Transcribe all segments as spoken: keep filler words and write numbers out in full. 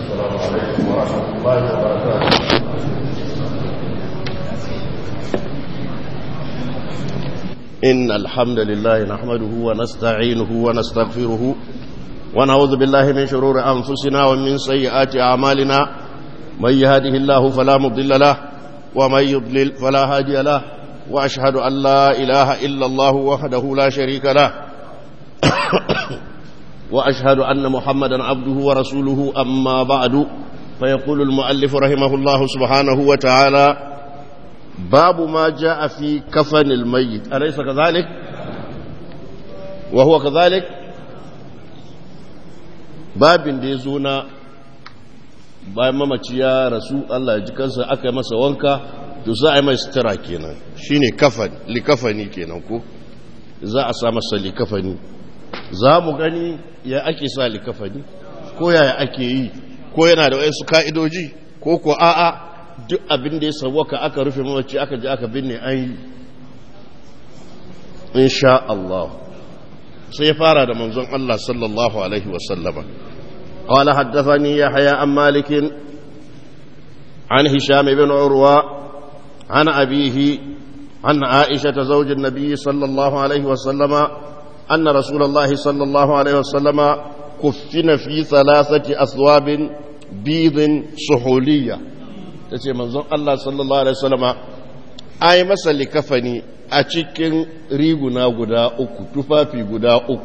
السلام عليكم ورحمة الله وبركاته. إن الحمد لله نحمده ونستعينه ونستغفره ونعوذ بالله من شرور أنفسنا ومن سيئات أعمالنا. من يهده الله فلا مضل له ومن يضلل فلا هادي له، وأشهد أن لا إله إلا الله وحده لا شريك له وأشهد أن محمدا عبده ورسوله. أما بعد، فيقول المؤلف رحمه الله سبحانه وتعالى: باب ما جاء في كفن الميت. أليس كذلك؟ وهو كذلك. باب ديزونا bayan mamaci ya rasu, Allah ya ji kansa, aka yi masa wanka, to za a yi mai sutura kenan, shine kafan, likafani kenan ko za a sa masa likafani. Za mu gani ya ake sa likafani, ko yaya ake yi, ko yana da wasu ka'idoji, ko ko a'a duk abin da ya sauwaka aka rufe mamaci aka ji aka binne an yi, insha Allah. Sai ya fara da manzon Allah sallallahu alaihi wasallama. قال حدثني يحيى عن مالك عن هشام بن عروة عن أبيه عن عائشة زوج النبي صلى الله عليه وسلم أن رسول الله صلى الله عليه وسلم كفن في ثلاثة أثواب بيض سحولية. تسي منظر الله صلى الله عليه وسلم أي مسألة كفني أتشكن ريغنا غدا أكو تفافي غدا أكو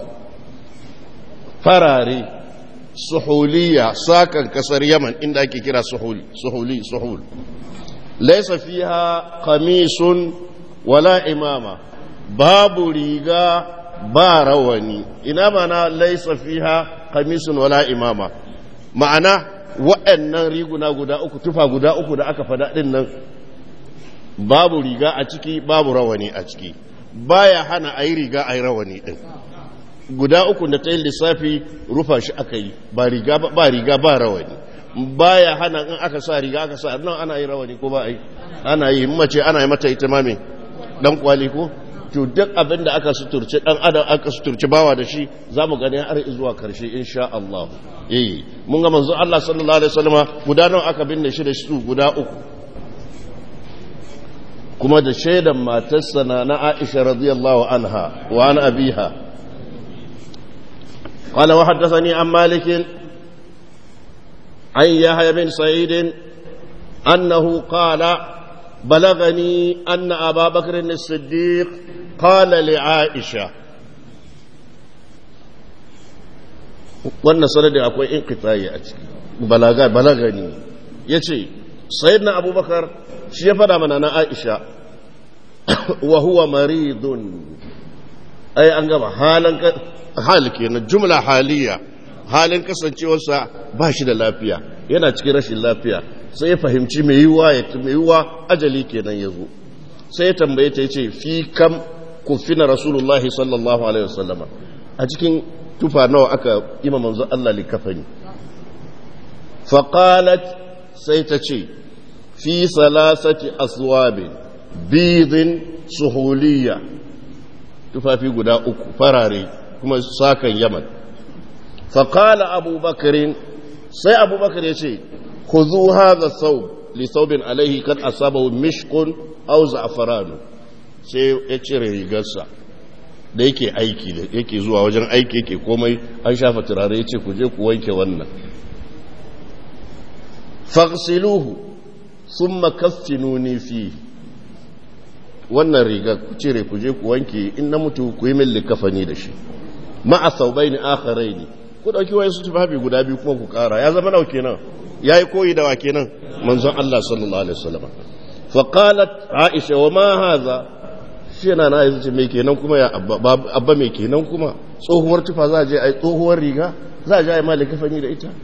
فراري suhuliya, sakan kasar Yaman inda ake kira suhuli suhuli suhul. Laysa fiha qamisun wala imama, babu riga ba rawani. Ina mana laysa fiha qamisun wala imama, ma'ana waɗannan riguna guda uku, tufa guda uku da aka fada din nan, babu riga a ciki, babu rawani a ciki. Baya hana ayi riga ayi rawani din. Guda uku da ta yi lissafi rufa shi aka yi, ba riga ba riga ba rawani. Baya hana in aka sa riga aka sa nan ana yi rawani ko ba ai, ana yi mace ana yi mata ita mame dan kwali ko to duk abin da aka suturce dan adam aka suturce bawa da shi zamu gani har zuwa karshe insha Allah. Eh mun ga manzo Allah sallallahu alaihi wasallama guda nawa aka binne shi da su guda uku, kuma da shaidan matarsa na Aisha radiyallahu anha wa an abiha. قال وحدثني عن مالك عن يحيى بن سعيد أنه قال بلغني أن أبا بكر الصديق قال لعائشة. wannan sanadi akwai inqita'i a ciki, balaga balagani yace sayyidina abubakar shi ya fada mana na Aisha wa huwa maridun, ai an gaba halan hal kenan, jumla haliya, halin kasancewarsa ba shi da lafiya, yana cikin rashin lafiya. Sai ya fahimci mai yiwuwa ya mai yiwuwa ajali kenan ya zo. Sai ya tambaye ta yace fi kam kufina rasulullahi sallallahu alaihi wasallam, a cikin tufa nawa aka ima manzo Allah likafani. Fa qalat, sai ta ce fi salasati aswabin bidin suhuliyya, tufafi guda uku farare kuma sakan Yaman. Faƙala abubakarin, sai abubakar ya ce ku zu haza sau lisaubin alaihi kan asabahu mishkun au za'afaranu. Sai ya cire rigarsa da yake aiki, da yake zuwa wajen aiki yake komai, an shafa turare, ya ce ku je ku wanke wannan. faghsiluhu thumma kaffinuni fi, wannan riga ku cire ku je ku wanke, in na mutu ku yi min likafani da shi. ma'a thawbayn akharayn, ku dauki wayansu tufafi guda biyu kuma ku kara, ya zama nau kenan, yayi koyi da wa kenan manzon Allah sallallahu alaihi wasallam. fa qalat Aisha wa ma hadha, shi yana na yace me kenan kuma ya abba, abba me kenan kuma, tsohuwar tufa za a je ai tsohuwar riga za a je ai malika fani da ita.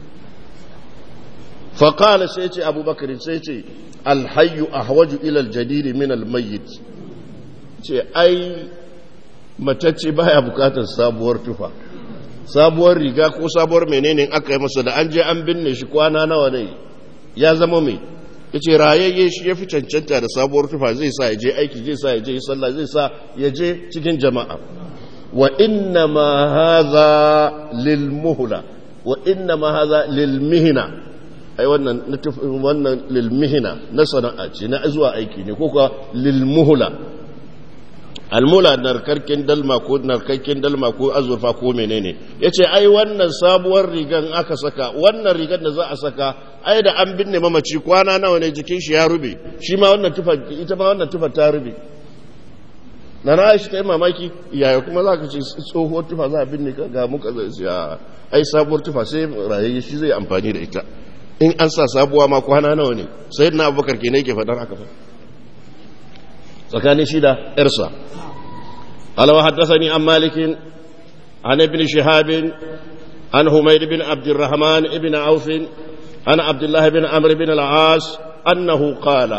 fa qala sai ce Abubakar sai ce al hayyu ahwaju ila al jadid min al mayyit, ce ai matacce baya bukatar sabuwar tufa, sabuwar riga ko sabuwar menene aka yi masa da an je an binne shi kwana nawa ne ya zama mai, yace rayayye shi yafi cancanta da sabuwar tufa, zai sa ya je aiki, zai sa ya je sallah, zai sa ya je cikin jama'a. wa inna ma hadha lil muhla wa inna ma hadha lil mihna, ai wannan wannan lilmihina na sana'a ce na zuwa aiki ne ko kuwa lilmuhula almula narkarkin dalma ko narkarkin dalma ko azurfa ko menene yace ai wannan sabuwar rigan aka saka wannan rigan da za a saka ai da an binne mamaci kwana nawa ne jikin shi ya rube shi ma wannan tufa ita ma wannan tufa ta rube na na shi kai mamaki yaya kuma zaka ce tsohuwar tufa za a binne ka ga muka zai ai sabuwar tufa sai rayayi shi zai amfani da ita in an sa sabuwa ma kwana nawa ne sayyidina abubakar kenan yake faɗan haka fa tsakanin shi da yarsa قال وحدثني عن مالك عن ابن شهاب عن حميد بن عبد الرحمن بن عوف عن عبد الله بن عمرو بن العاص أنه قال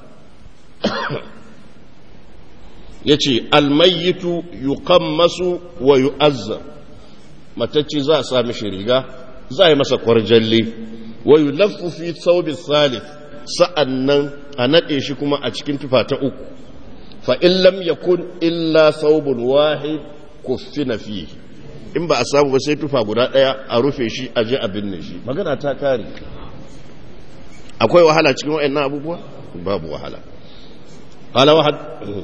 يتي الميت يقمص ويؤذر متى زا سامي شريغا زي مسا قرجلي ويلف في ثوب الثالث سأنن أنادي shi kuma a cikin tufa ta uku fa'in lam yakun illa saubun wahid kuffina fihi in ba a samu ba sai tufa guda ɗaya a rufe shi a je a binne shi magana ta kare akwai wahala cikin wa'annan abubuwa babu wahala qala wahad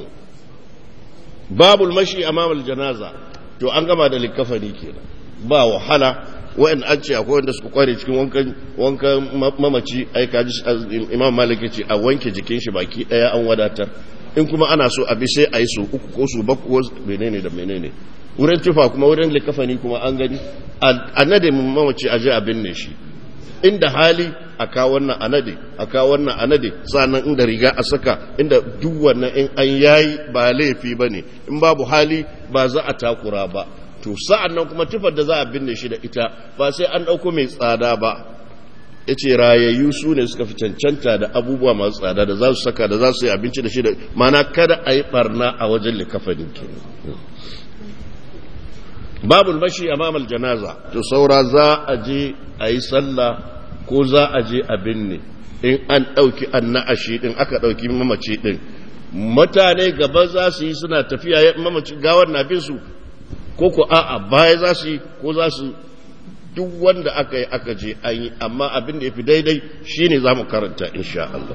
babul mashi amama aljanaza to an gama da likafani kenan ba wahala wa'in an ce akwai wanda suka kware cikin wankan wankan mamaci ai kaji imam malik ya ce a wanke jikin shi baki ɗaya an wadatar in kuma ana so abi sai a yi su uku ko su baku ko menene da menene wurin tufa kuma wurin likafani kuma an gani a nade mamaci a je a binne shi inda hali a kawo wannan a nade a kawo wannan a nade sannan inda riga a saka inda duk wannan in an yayi ba laifi ba ne in babu hali ba za a takura ba to sa'an nan kuma tufar da za a binne shi da ita ba sai an ɗauko mai tsada ba ya ce rayayyu su ne suka fi cancanta da abubuwa masu tsada da za su saka da za su yi abinci da shi da mana kada a yi barna a wajen likafanin ke babul mashi a mamal janaza to saura za a je a yi sallah ko za a je a binne in an ɗauki an na'ashi ɗin aka ɗauki mamaci ɗin mutane gaba za su yi suna tafiya mamaci gawar na bin su ko ko a'a baya za su yi ko za su duk wanda aka yi aka je an yi amma abin da ya fi daidai shi ne za mu karanta insha Allah.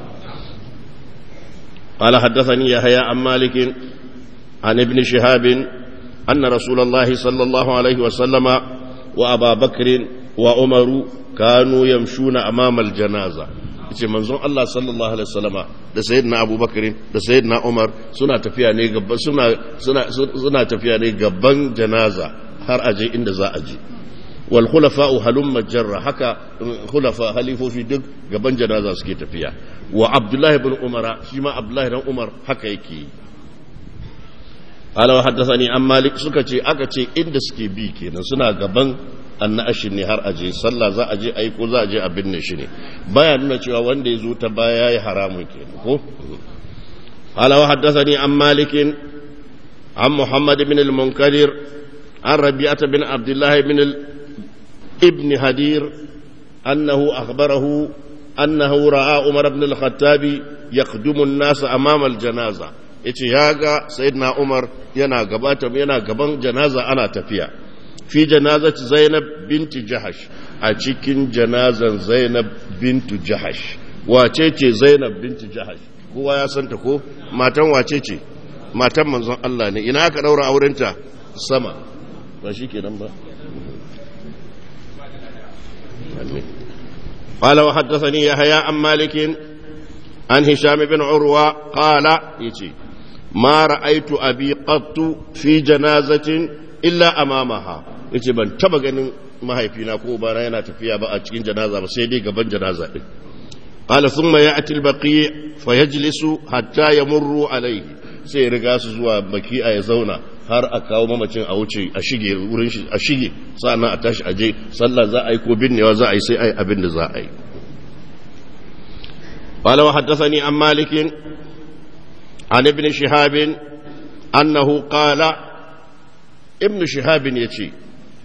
قال حدثني يحيى عن مالك عن ابن شهاب أن رسول الله صلى الله عليه وسلم وأبا بكر وعمر كانوا يمشون أمام الجنازة yace manzon Allah sallallahu alaihi wasallama da sayyidina Abubakar da sayyidina Umar suna tafiya ne gaban suna suna suna tafiya ne gaban janaza har aje inda za a je wal khulafa'u halumma jarra haka khulafa halifofi duk gaban janaza suke tafiya wa Abdullah ibn Umar shi ma Abdullah ibn Umar haka yake qala wa haddathani an Malik suka ce aka ce inda suke bi kenan suna gaban annashin ne har aje sallah za a je ai ko za a je a binne shi ne baya nuna cewa wanda ya zo ta baya yayi haramun kenan ko qala wa haddathani an Malik an Muhammad ibn al-Munkadir an Rabi'ah bin Abdullah ibn ibn Hadir annahu akhbarahu annahu ra'a Umar ibn al-Khattab yaqdumu an-nas amama al-janaza yace yaga sayyidina Umar yana gabata yana gaban janaza ana tafiya fi janazati Zainab binti Jahash a cikin janazan Zainab bintu Jahash wace ce Zainab binti Jahash kowa ya santa ko matan wace ce matan manzon Allah ne ina aka daura aurenta sama ba shikenan ba قال وحدثني يحيى عن مالك عن هشام بن عروة قال يتي ما رأيت أبي قط في جنازة إلا أمامها yace ban taba ganin mahaifina ko bana yana tafiya ba a cikin janaza ba sai dai gaban janaza din qala thumma ya'ti al-baqi fayajlisu hatta yamurru alayhi sai riga su zuwa baki a ya zauna har a kawo mamacin a wuce a shige wurin shi a shige sannan a tashi aje sallah za a yi ko binnewa za a yi sai ai abin da za a yi qala wa haddathani an malik an ibn shihab annahu qala ibn shihab yace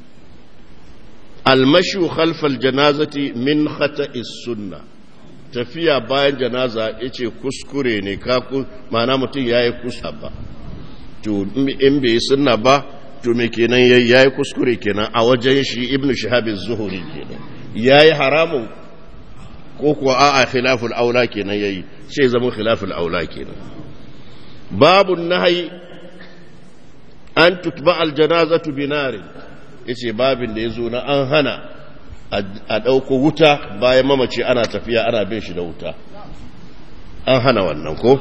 المشي خلف الجنازة من خطأ السنة tafiya bayan janaza yace kuskure ne ka ma'ana mutum yayi kuskure ba to in bai sunna ba to me kenan yayi kuskure kenan a wajen shi ibnu shihab az-zuhri kenan yayi haramun ko kuwa a'a khilaful aula kenan yayi sai zama khilaful aula kenan. babu nahyi an tutba al janazatu binarin, yace babin da yazo na an hana a dauko wuta bayan mamaci ana tafiya ana bin shi da wuta, an hana wannan ko.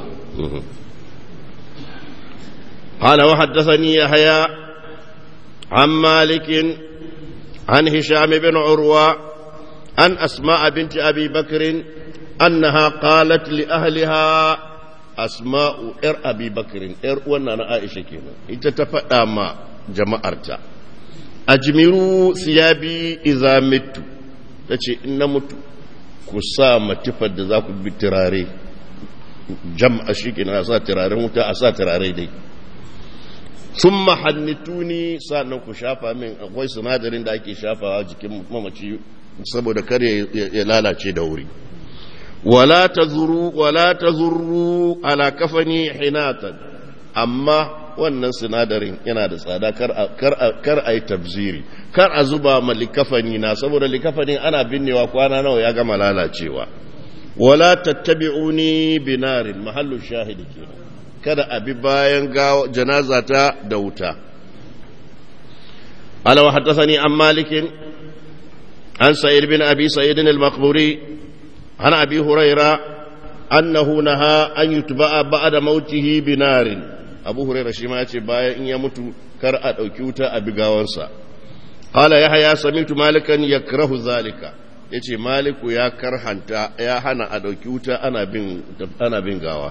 قال وحدثني يحيى عن مالك عن هشام بن عروة عن أسماء بنت أبي بكر أنها قالت لأهلها أسماء إر أبي بكر إر وانا عائشة كنا اتتفقى مع جماعة أجمروا ثيابي إذا مت تشي إن مت كسامة تفد ذاك بالتراري جمع شيكنا أسا تراري متى أسا تراري دي ثم hannituni sannan ku shafa min, akwai sinadarin da ake shafawa jikin mamaci saboda kar ya lalace da wuri. wala tazuru wala tazuru ala kafani hinatan, amma wannan sinadarin yana da tsada, kar kar kar ai tabziri, kar a zuba ma likafani na, saboda likafani ana binnewa kwana nawa ya gama lalacewa. wala tattabi'uni binarin, mahallu shahidi kenan, kada a bi bayan janaza ta da wuta. ala wa haddathani an malikin an sa'id bin abi sa'id al-maqburi an abi huraira annahu naha an yutba'a ba'da mautihi binarin. abu huraira shi ma yace bayan in ya mutu kar a dauki wuta a bigawansa. qala yahya sami'tu malikan yakrahu zalika, yace maliku ya karhanta, ya hana a dauki wuta ana bin ana bin gawa.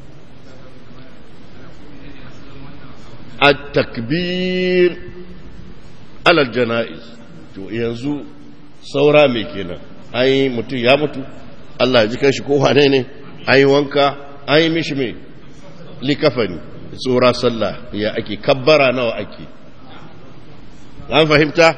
التكبير على الجنائز, to yanzu saura mai kenan, ai mutum ya mutu Allah ya ji kanshi ko wane ne, ai wanka ai mishi mai likafani, tsora sallah ya ake, kabbara nawa ake, an fahimta.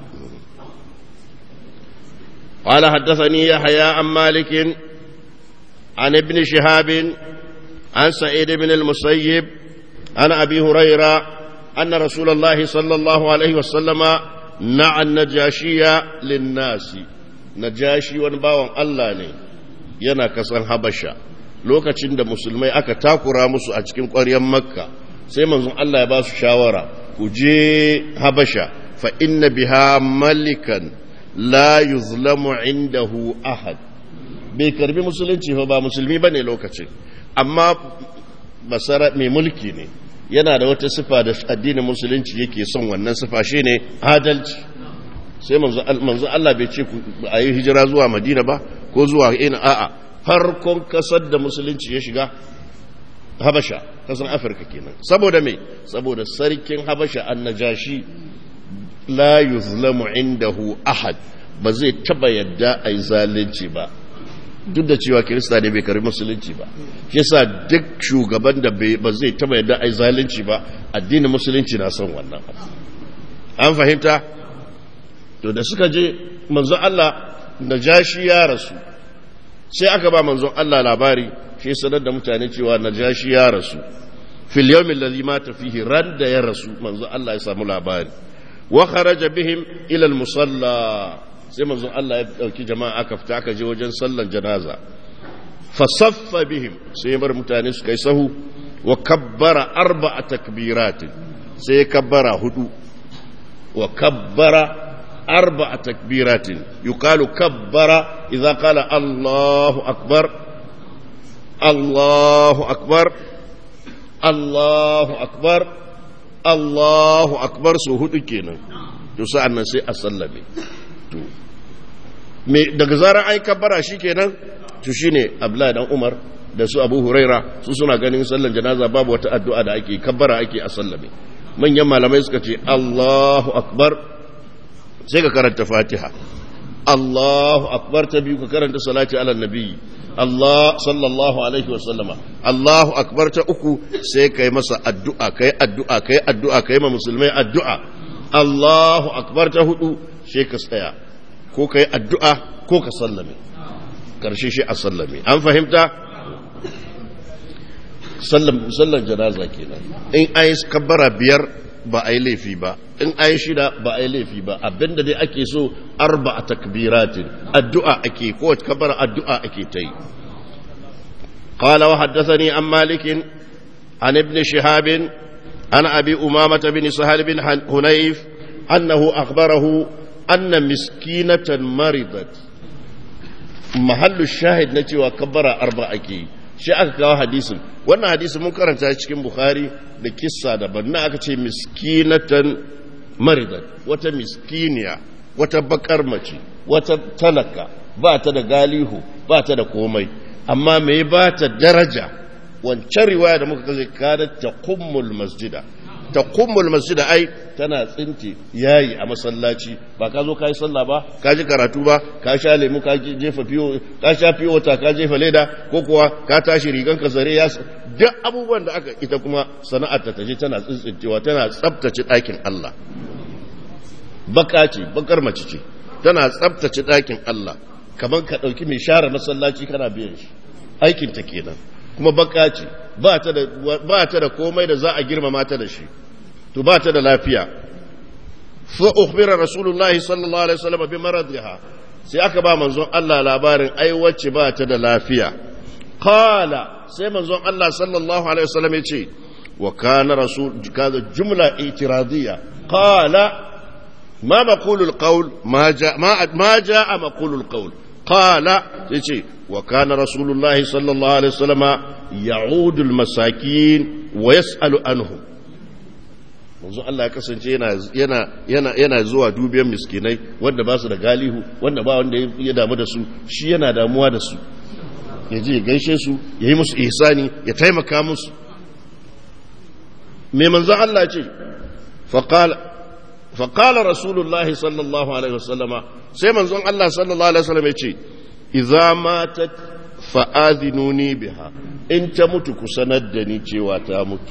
قال حدثني يحيى عن مالك عن ابن شهاب عن سعيد بن المسيب عن أبي هريرة أن رسول الله صلى الله عليه وسلم نعى النجاشية للناس. نجاشي ونباوان الله ني yana kasan Habasha, lokacin da musulmai aka takura musu a cikin ƙwaryar Makka, sai manzon Allah ya ba su shawara, ku je Habasha fa inna biha malikan la yuzlamu indahu ahad. bai karbi musulunci ba musulmi bane lokacin, amma basara mai mulki ne, yana da wata sifa da addinin musulunci yake son, wannan sifa shine adalci. sai manzo Allah bai ce a yi hijira zuwa Madina ba ko zuwa ina, a'a, farkon kasar da musulunci ya shiga Habasha, kasar Afirka kenan. saboda me? saboda sarkin Habasha annajashi la yuzlamu indahu ahad, ba zai taba yadda ai zalunci ba, duk da cewa kirista ne bai karbi musulunci ba. shi yasa duk shugaban da ba zai taba yadda ai zalunci ba, addinin musulunci na son wannan. an fahimta? to da suka je manzon Allah Najashi ya rasu, sai aka ba manzon Allah labari, shi sanar da mutane cewa Najashi ya rasu fil yawmin ladhi mata fihi, ran da ya rasu manzon Allah ya samu labari. wa kharaja bihim ila al musalla, sai manzon Allah ya dauki jama'a aka fita aka je wajen sallan janaza. fa saffa bihim, sai bar mutane su kai sahu. wa kabbara arba'a takbiratin, sai kabbara hudu. wa kabbara أربع تكبيرات. يقال كبر إذا قال الله أكبر الله أكبر الله أكبر الله أكبر سهود كينا يسعى الناس أسلمي. daga zarar ai kabbara shikenan, to shine Abdullahi dan Umar da su Abu Huraira su suna ganin sallan janaza babu wata addu'a da ake, kabbara ake a sallame. manyan malamai suka ce Allahu akbar, sai ka karanta Fatiha. Allahu akbar ta biyu ka karanta salati ala nabi Allah sallallahu alaihi wa sallama. Allahu akbar ta uku sai kai masa addu'a, kai addu'a, kai addu'a, kai ma musulmai addu'a. Allahu akbar ta hudu sai ka tsaya, ko kai addu'a ko ka sallame, karshe shi a sallame. an fahimta? sallan sallan janaza kenan. in ai kabbara biyar ba a yi laifi ba in a yi shida ba a yi laifi ba abinda dai ake so arba a takbiratin addu'a ake ko kabara addu'a ake ta yi qala wa haddathani an malikin an ibn shihab an abi umamah bin sahal bin hunayf annahu akhbarahu anna miskinatan maridat mahallu shahid na cewa kabara arba ake yi shi aka kawo hadisin wannan hadisin mun karanta cikin bukhari da kissa daban na aka ce miskinatan maridat wata miskiniya wata bakar mace wata talaka ba ta da galihu ba ta da komai amma me ba ta daraja wancan riwaya da muka kaje kada ta qummul masjida ta qummul masjida ai tana tsinti yayi a masallaci ba ka zo kai sallah ba ka ji karatu ba ka sha lemu ka jefa fiyo ka sha fiyo ta ka jefa leda ko kuwa ka tashi rigan ka zare ya duk abubuwan da aka ita kuma sana'ar ta taje tana tsintsincewa tana tsaftace ɗakin Allah baka ce bakar mace ce tana tsaftace ɗakin Allah kamar ka ɗauki mai share masallaci kana biyan shi aikin ta kenan kuma baka ce ba ta da ba ta da komai da za a girmama ta da shi to ba ta da lafiya fa ukhbira rasulullahi sallallahu alaihi wasallam bi maradiha sai aka ba manzon Allah labarin ai wacce ba ta da lafiya qala sai manzon Allah sallallahu alaihi wasallam yace wa kana rasul kaza jumla itiradiyya qala ما مقول القول ما جاء ما ما جاء مقول القول قال يجي وكان رسول الله صلى الله عليه وسلم يعود المساكين ويسأل عنهم manzo Allah ya kasance yana yana yana yana zuwa dubiyan miskinai wanda ba su da galihu wanda ba wanda ya damu da su shi yana damuwa da su ya je gaishe su ya yi musu ihsani ya taimaka musu me manzo Allah ce faqala فقال رسول الله صلى الله عليه وسلم سيما زون الله صلى الله عليه وسلم يقول إذا ماتت فآذنوني بها إن تموت كسندني جوا تموت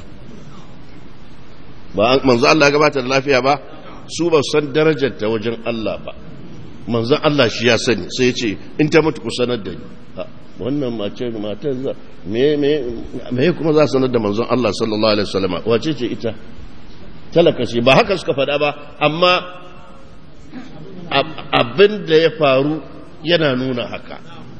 منزل الله قبات الله فيها با سوبا سن درجة وجن الله با منزل الله شيا سني سيقول إن تموت كسندني wannan mace matar za me me me kuma za sanar da manzon Allah sallallahu alaihi wasallam wace ce ita talaka ce ba haka suka faɗa ba amma abin da ya faru yana nuna haka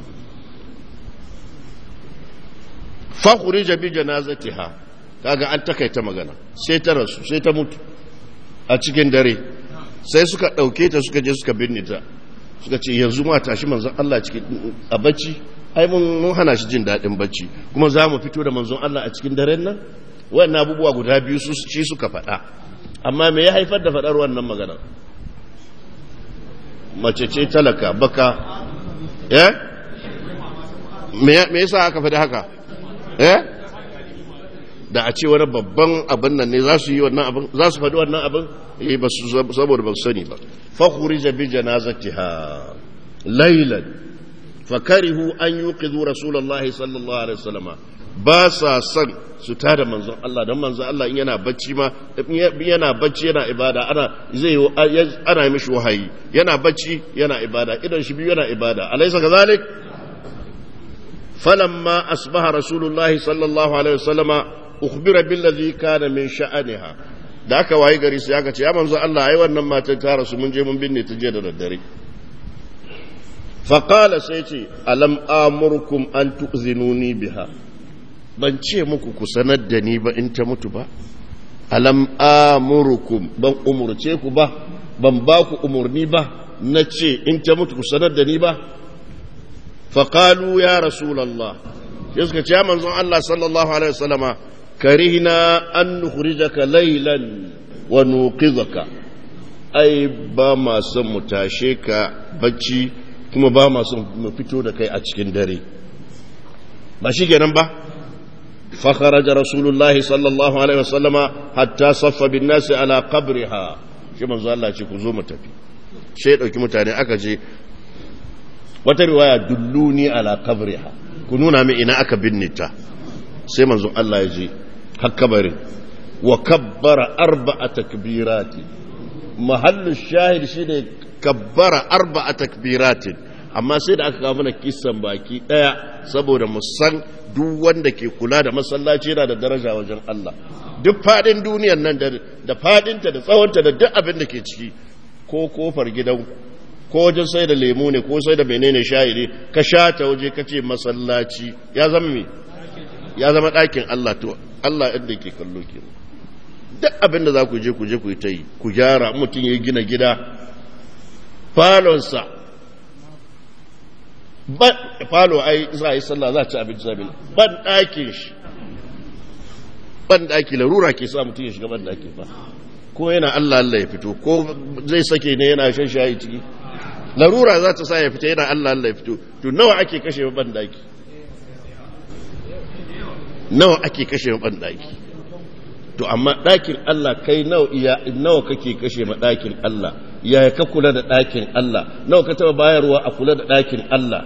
fakuri jabi janazatiha kaga an takaita magana sai ta rasu sai ta mutu a cikin dare sai suka ɗauke ta suka je suka binne ta suka ce yanzu ma tashi manzon Allah cikin a bacci ai mun hana shi jin daɗin bacci kuma za mu fito da manzon Allah a cikin daren nan wannan abubuwa guda biyu su ci suka faɗa amma me ya haifar da faɗar wannan magana mace ce talaka baka eh me yasa aka faɗi haka eh da a ce wani babban abin nan ne za su yi wannan abin za su faɗi wannan abin eh ba su saboda ba su sani ba fa khurija bi janazatiha laylan fakarihu an yuqidhu rasulullahi sallallahu alaihi wasallam ba sa son su tada manzon Allah don manzon Allah in yana bacci ma yana bacci yana ibada ana zai ana mishi wahayi yana bacci yana ibada idan shi biyu yana ibada alaysa kazalik falamma asbaha rasulullahi sallallahu alaihi wasallama ukhbira billadhi kana min sha'aniha da aka wayi gari sai aka ce ya manzon Allah ai wannan matan ta rasu mun je mun binne ta je da daddare faqala sai ce alam amurkum an tu'zinuni biha ban ce muku ku sanar da ni ba in ta mutu ba alam amurukum ban umurce ku ba ban ba ku umurni ba na ce in ta mutu ku sanar da ni ba faqalu ya rasulullah sai suka ce manzon Allah sallallahu alaihi wasallama karihna an nukhrijaka laylan wa nuqidhaka ai ba ma son mu tashe ka bacci kuma ba ma son mu fito da kai a cikin dare ba shi kenan ba فخرج رسول الله صلى الله عليه وسلم حتى صف بالناس على قبرها shi manzo Allah ce ku zo mu tafi sai dauki mutane aka je wata riwaya dulluni ala qabriha ku nuna min ina aka binne ta sai manzo Allah ya je har kabarin wa kabbara arba'a takbirati mahallu shahid shine kabbara arba'a takbiratin amma sai da aka kawo mana kisan baki daya saboda mu san duk wanda ke kula da masallaci yana da daraja wajen Allah. Duk fadin duniyar nan da fadinta da tsawonta da duk abin da ke ciki, ko kofar gidan ko wajen sai da lemu ne ko sai da menene shayi ne ka sha ta waje ka ce masallaci ya zama me ya zama ɗakin Allah. To Allah inda ke kallo ke duk abin da za ku je ku je ku yi ta yi ku gyara. Mutum ya gina gida falonsa falo ai za a yi sallah za a ci abinci zabi ban ɗakin shi ban ɗaki larura ke sa mutum ya shiga ban ɗaki ba, ko yana Allah Allah ya fito ko zai sake ne yana shan shayi ciki, larura za ta sa ya fita yana Allah Allah ya fito. To nawa ake kashe ban ɗaki, nawa ake kashe ban ɗaki? To amma ɗakin Allah kai nawa iya nawa kake kashe ma ɗakin Allah? Ya ka kula da ɗakin Allah? Nawa ka taba bayarwa a kula da ɗakin Allah?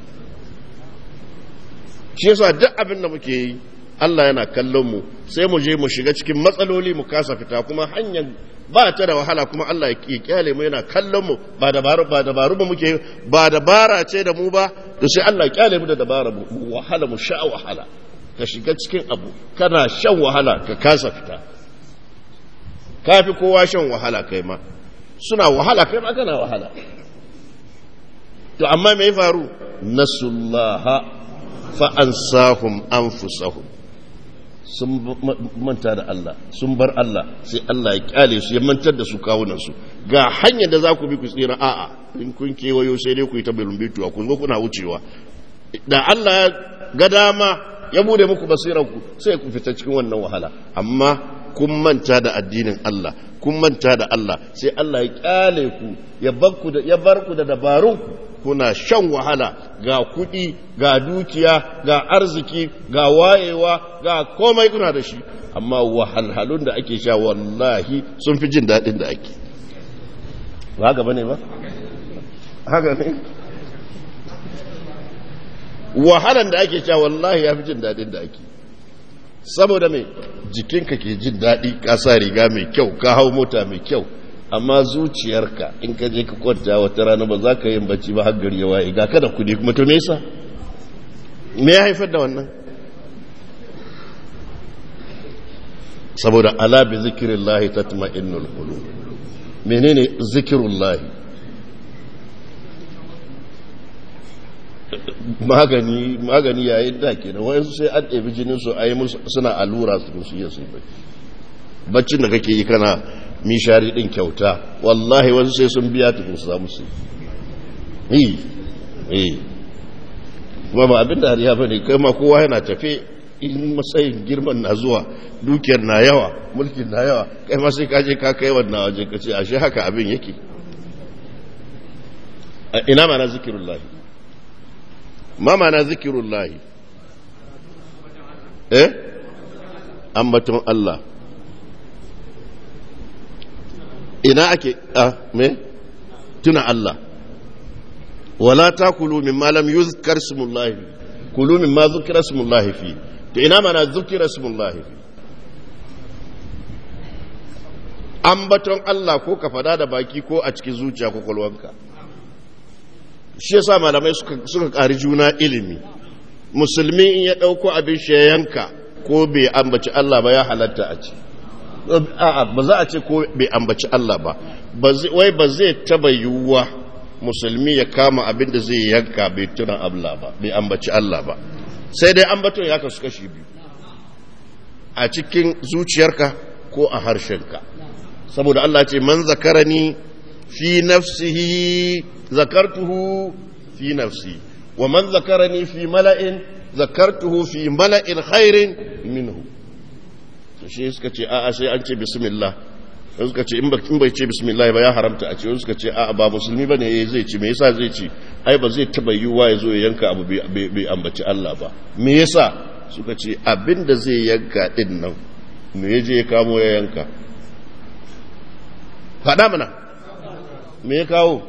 Shi yasa duk abin da muke yi Allah yana kallon mu, sai mu je mu shiga cikin matsaloli mu kasa fita, kuma hanyar ba ta da wahala, kuma Allah ya kyale mu yana kallon mu. Ba dabaru ba dabaru ba muke, ba dabara ce da mu ba, to sai Allah ya kyale mu da dabara mu wahala mu sha wahala. Ka shiga cikin abu kana shan wahala ka kasa fita, kafi kowa shan wahala kai ma, suna wahala kai ma kana wahala. To amma me ya faru? Nasullaha fa ansahum anfusahum, sun manta da Allah, sun bar Allah, sai Allah ya kyale su ya mantar da su kawunansu. Ga hanyar da za ku bi ku tsira, a'a in kun kewayo sai dai ku yi ta bilumbituwa ku zo kuna wucewa. Da Allah ya ga dama ya bude muku basiranku sai ku fita cikin wannan wahala, amma kun manta da addinin Allah, kun manta da Allah, sai Allah ya kyale ku ya bar ku da ya bar ku da dabarunku, kuna shan wahala, ga kuɗi, ga dukiya, ga arziki, ga wayewa, ga komai kuna da shi, amma wahalhalun da ake sha wallahi sun fi jin daɗin da ake. Ba haka bane ba? Haka ne? Wahalan da ake sha wallahi ya fi jin daɗin da ake. Saboda mai jikinka ke jin daɗi, ka sa riga mai kyau, ka hau mota mai kyau, amma zuciyarka in ka je ka kwanta wata rana ba za ka yin bacci ba har gari ya waye, ga kada kudi kuma to me yasa? Me ya haifar da wannan? Saboda ala bi zikrillahi tatma'innul qulub. Menene zikrullahi? magani magani yayin da kenan wayansu sai an ɗebi jinin su ayi musu suna allura su su yi su baccin da kake yi kana mishari din kyauta, wallahi wasu sai sun biya tukun su samu su yi eh kuma ba abin da hariya bane, kai ma kowa yana tafe in matsayin girman na zuwa, dukiyar na yawa, mulkin na yawa, kai ma sai ka je ka kai wannan waje ka ce ashe haka abin yake. ina ma na zikirullahi, ma ma na zikirullahi eh ambaton Allah. Ina ake a me tuna Allah, wala takulu mimma lam yuzkar ismullahi, kulu mimma zukira ismullahi fi. To ina mana zukira ismullahi fi? Ambaton Allah ko ka fada da baki ko a cikin zuciya ko kwalwanka. Shi yasa malamai suka suka kari juna ilimi. Musulmi in ya dauko abin shi ya yanka ko bai ambaci Allah ba ya halatta a ci. A'a ba za a ce ko bai ambaci Allah ba, wai ba zai taba yiwuwa musulmi ya kama abin da zai yanka bai tuna Allah ba, bai ambaci Allah ba. Sai dai ambaton ya kasu kashi biyu, a cikin zuciyarka ko a harshenka. Saboda Allah ce man zakarani fi nafsihi zakartuhu fi nafsi, wa man zakarani fi mala'in zakartuhu fi mala'in khairin minhu. Shi suka ce a'a sai an ce bismillah, suka ce in bai ce bismillah ba ya haramta a ce, suka ce a'a ba musulmi bane yayi zai ci, me yasa zai ci? Ai ba zai taba yiwuwa ya zo ya yanka abu bai ambaci Allah ba. Me yasa? Suka ce abinda zai yanka din nan me yaje ya kamo ya yanka? Faɗa mana me ya kawo?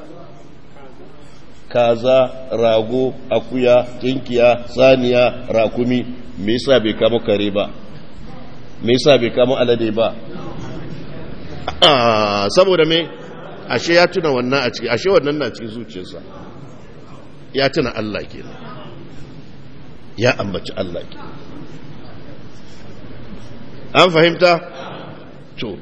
Kaza, rago, akuya, tinkiya, saniya, rakumi. Me yasa bai kamo kare ba? Me yasa bai kamo alade ba? Ah, saboda me? Ashe ya tuna wannan a ciki, ashe wannan na cikin zuciyarsa. ya tuna Allah kenan ya ambaci Allah kenan an fahimta to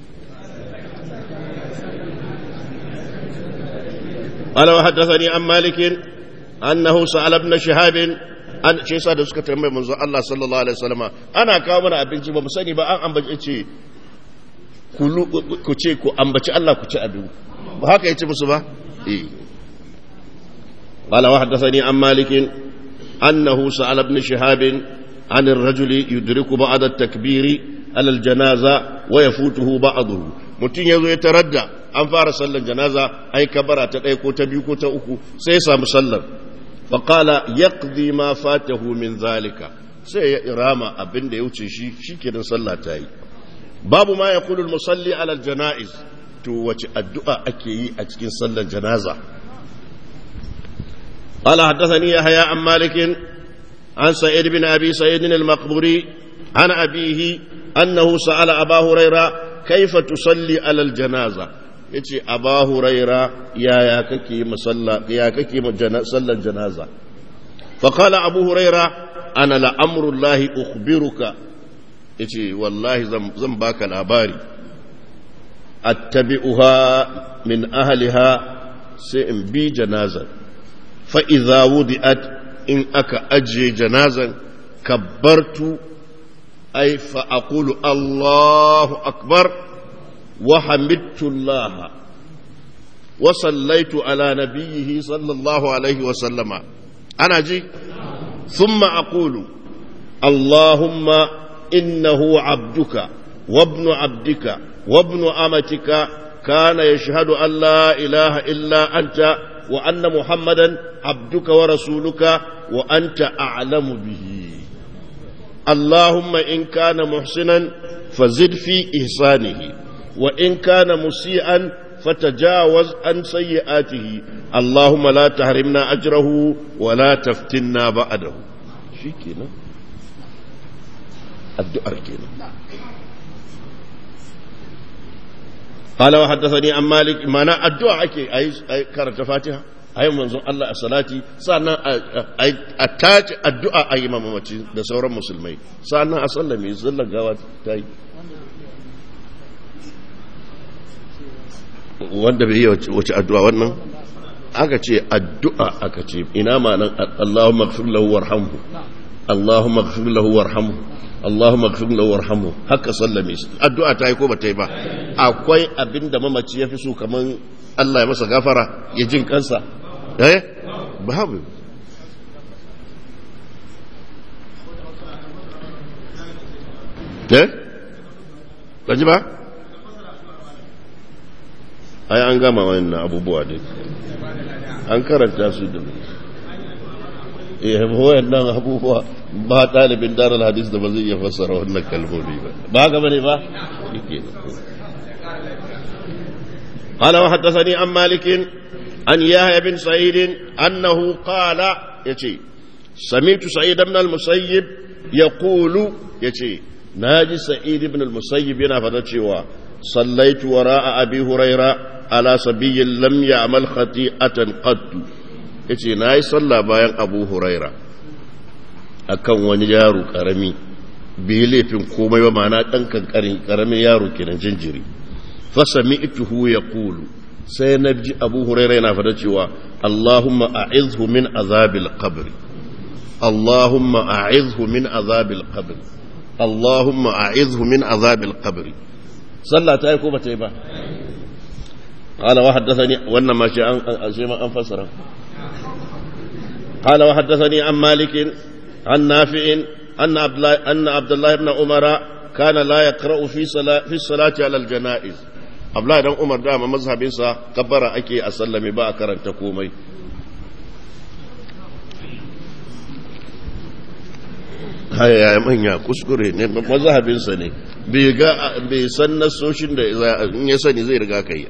قال وحدثني عن مالك أنه سأل ابن شهاب أن شيء صار دسكة ترمي منذ الله صلى الله عليه وسلم أنا كامنا أبنتي بمسني بقى أم بجتي كلو كتشي كو أم بجت الله كتشي أبو وهكذا يتبصوا إيه قال وحدثني عن مالك أنه سأل ابن شهاب عن الرجل يدرك بعد التكبير على الجنازة ويفوته بعضه متين يزو يتردى an fara sallar janaza ai kabara ta ɗaya ko ta biyu ko ta uku sai ya samu sallar faqala yaqdi ma fatahu min zalika sai ya irama abin da ya wuce shi shikenan sallah ta yi babu ma yaqulu al-musalli ala al-janaiz to wace addu'a ake yi a cikin sallar janaza qala haddathani yahya an malik an sa'id bin abi sa'id al-maqburi an abihi annahu sa'ala aba huraira kayfa tusalli ala al-janaza yace aba huraira yaya kake musalla ya kake sallar janaza fa qala abu huraira ana la amru llahi ukhbiruka yace wallahi zan baka labari attabi'uha min ahliha sai in bi janazan fa idza wudi'at in aka ajiye janazan kabbartu ay fa aqulu allahu akbar وحمدت الله وصليت على نبيه صلى الله عليه وسلم أنا جي ثم أقول اللهم إنه عبدك وابن عبدك وابن أمتك كان يشهد أن لا إله إلا أنت وأن محمدا عبدك ورسولك وأنت أعلم به اللهم إن كان محسنا فزد في إحسانه وإن كان مسيئا فتجاوز عن سيئاته اللهم لا تحرمنا أجره ولا تفتنا بعده شي كده الدعاء كده قال وحدثني عن مالك معنى الدعاء أكي أي كانت فاتحة أي منظر الله الصلاة سأنا أتاج الدعاء أي مامتي ده سورة مسلمين سأنا أصلي من زلة قوات تاي wanda bai yi wace addu'a wannan aka ce addu'a aka ce ina ma nan Allahumma ighfir lahu warhamhu Allahumma ighfir lahu warhamhu Allahumma ighfir lahu warhamhu haka sallame shi addu'a ta yi ko ba ta yi ba akwai abinda mamaci ya fi so kaman Allah ya masa gafara ya jin kansa eh babu eh kaji ba ai an gama wannan abubuwa dai an karanta su da eh wannan abubuwa ba talibin daral hadis da ba zai iya fassara wannan kalmomi ba ba ga bane ba yake qala wa haddathani an malik an yahya bin sa'id annahu qala yace sami'tu sa'id ibn al-musayyib yaqulu yace naji sa'id ibn al-musayyib yana fada cewa sallaitu wara'a abi huraira ala sabiyyin lam ya'mal khati'atan qad yace nayi sallah bayan Abu Huraira akan wani yaro karami bai laifin komai ba mana dan kankarin karamin yaro kenan jinjiri fa sami'tuhu yaqulu sai naji Abu Huraira yana fada cewa Allahumma a'izhu min azabil qabr Allahumma a'izhu min azabil qabr Allahumma a'izhu min azabil qabr sallah ta yi ko ba ta yi ba قال وحدثني وانا ما شيء ما انفسر قال وحدثني عن مالك عن نافع ان عبد الله ان عبد الله بن عمر كان لا يقرأ في صلاة في الصلاة على الجنائز عبد الله بن عمر دام مذهبين سا كبر اكي اسلمي با karanta komai haya manya kuskure ne mazhabin sa ne bai ga bai san nasoshin da in ya sani zai riga kai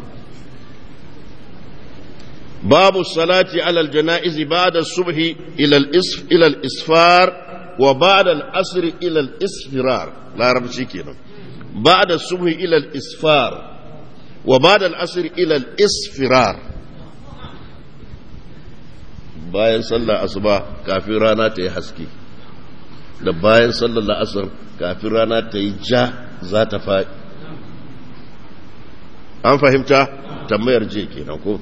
باب الصلاة على الجنائز بعد الصبح إلى الإسف إلى الإسفار وبعد العصر إلى الإسفرار لا رب كده بعد الصبح إلى الإسفار وبعد العصر إلى الإسفرار bayan sallar asuba kafin rana ta yi haske da bayan sallar la'asar kafin rana ta yi ja za ta faɗi. an fahimta tambayar je kenan ko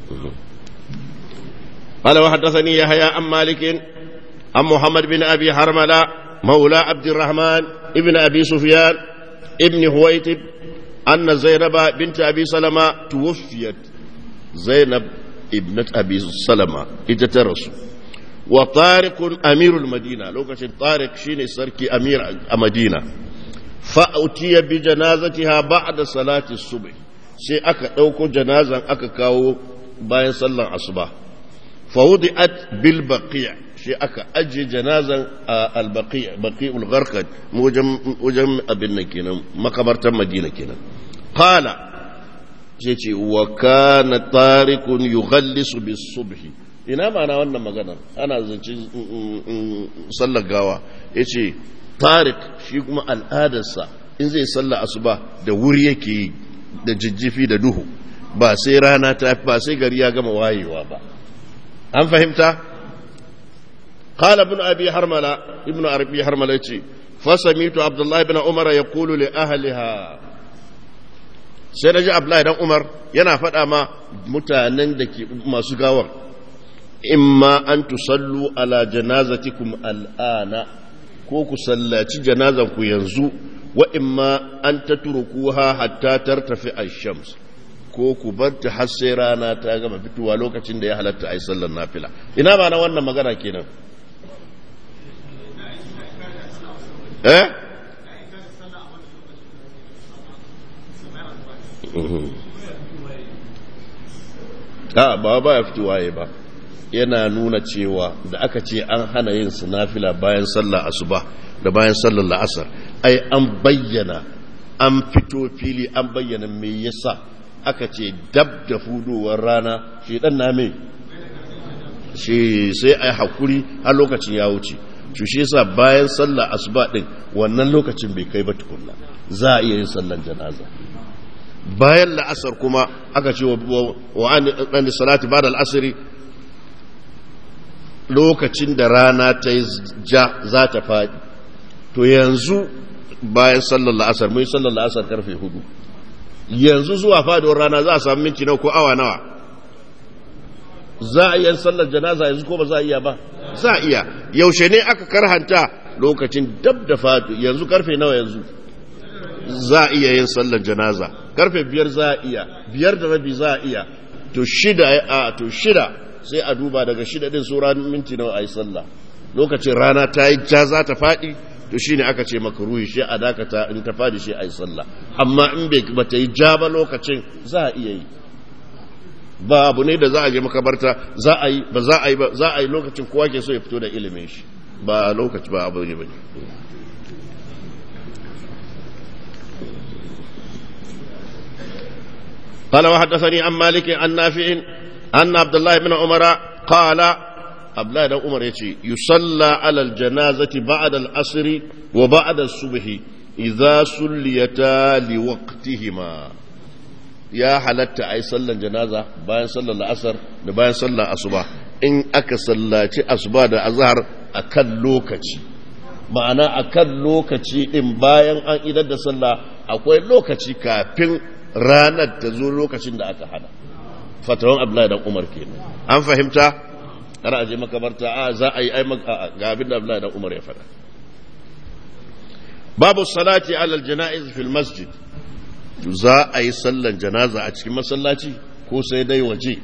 قال وحدثني يحيى عن مالك عن محمد بن أبي حرملة مولى عبد الرحمن ابن أبي سفيان ابن هويتب أن زينب بنت أبي سلمة توفيت. زينب ابنة أبي سلمة اجترس وطارق أمير المدينة لو كان طارق شيني سركي أمير المدينة فأتي بجنازتها بعد صلاة الصبح سي أكا أوكو جنازة أكا كاو باين صلى الصبح فوضعت بالبقيع شيء أكا أجي جنازة البقيع بقيع الغرقد وجم وجم أبن كنا مقبرة مدينة كنا قال شيء وكان طارق يغلس بالصبح ina ma'ana wannan maganar ana zance sallar gawa yace Tariq shi kuma al'adarsa in zai sallar asuba da wuri yake da jijjifi da duhu ba sai rana ta ba sai gari ya gama wayewa ba. an fahimta qala ibn abi harmala ibn arabi harmala yace fasamitu abdullah ibn umar yaqulu li ahliha sai naji abdullah dan umar yana faɗa ma mutanen da ke masu gawar imma an tusallu ala janazatikum al'ana ko ku sallaci janazan ku yanzu wa imma an tatrukuha hatta tartafi ash-shams ko ku bar ta har sai rana ta gama fitowa lokacin da ya halatta ai sallar nafila. ina ba na wannan magana kenan eh a ba ba ya fitowa ba yana nuna cewa da aka ce an hana yin nafila bayan sallar asuba da bayan sallar la'asar ai an bayyana an fito fili an bayyana me yasa aka ce dab da fudowar rana shi dan na me shi sai ai hakuri har lokacin ya wuce to shi yasa bayan sallar asuba din wannan lokacin bai kai ba tukunna za a iya yin sallar janaza. bayan la'asar kuma aka ce wa an salati ba'da al-asri lokacin da rana ta yi ja za ta faɗi. to yanzu bayan sallar la'asar mun sallar la'asar karfe hudu yanzu zuwa faduwar rana za a samu minti nawa ko awa nawa za a iya sallar janaza yanzu ko ba za a iya ba za a iya. yaushe ne aka karhanta lokacin dab da fadu yanzu karfe nawa yanzu za a iya yin sallar janaza karfe biyar za a iya biyar da rabi za a iya to shida a to shida sai a duba daga shida din sura minti nawa ayi sallah lokacin rana ta yi ja za ta faɗi to shine aka ce maka ruhi shi a dakata in ta faɗi shi ayi sallah amma in bai bata yi ja ba lokacin za a iya yi ba abu ne da za a je makabarta za a yi ba za a yi ba za a yi lokacin kowa ke so ya fito da ilimin shi ba lokaci ba abu ne bane. قال وحدثني عن مالك عن نافع أن عبد الله بن عمر قال عبد الله بن عمر يتي يصلى على الجنازة بعد العصر وبعد الصبح إذا صليتا لوقتهما يا حلت أي صلى الجنازة باين صلى العصر باين صلى الصبح إن أك صلى أصبح الظهر أكل لوكتي ma'ana akan lokaci in bayan an idar da sallah akwai lokaci kafin ranar ta zo lokacin da aka hada. fatawan Abdullahi dan Umar kenan an fahimta ana aje makabarta a za a yi ai ga abin da Abdullahi dan Umar ya faɗa. babu salati alal janaiz fil masjid za a yi sallan janaza a cikin masallaci ko sai dai waje